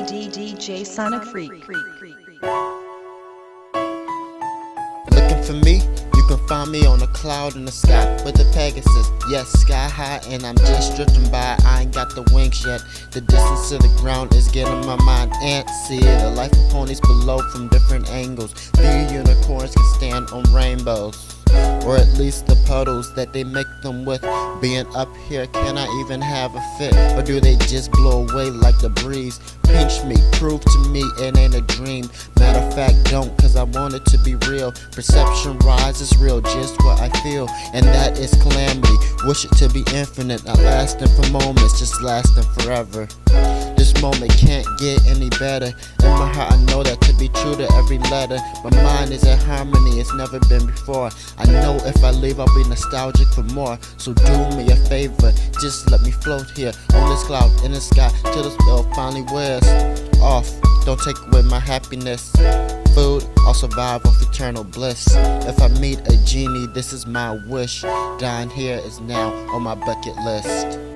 DJ Sonic Freak. Looking for me? You can find me on a cloud in the sky with the Pegasus. Yes, sky high, and I'm just drifting by. I ain't got the wings yet. The distance to the ground is getting my mind antsy. The life of ponies below from different angles. Few unicorns can stand on rainbows, or at least the puddles that they make them with. Being up here, can I even have a fit? Or do they just blow away like the breeze? Pinch me, prove to me it ain't a dream. Matter of fact, don't, cause I want it to be real. Perception rises real, just what I feel, and that is calamity. Wish it to be infinite, not lasting for moments, just lasting forever. This moment can't get any better. In my heart I know that to be true to every letter. My mind is in harmony, it's never been before. I know if I leave I'll be nostalgic for more. So do me a favor, just let me float here on this cloud in the sky till the spell finally wears off. Don't take away my happiness. Food, I'll survive off eternal bliss. If I meet a genie, this is my wish. Dying here is now on my bucket list.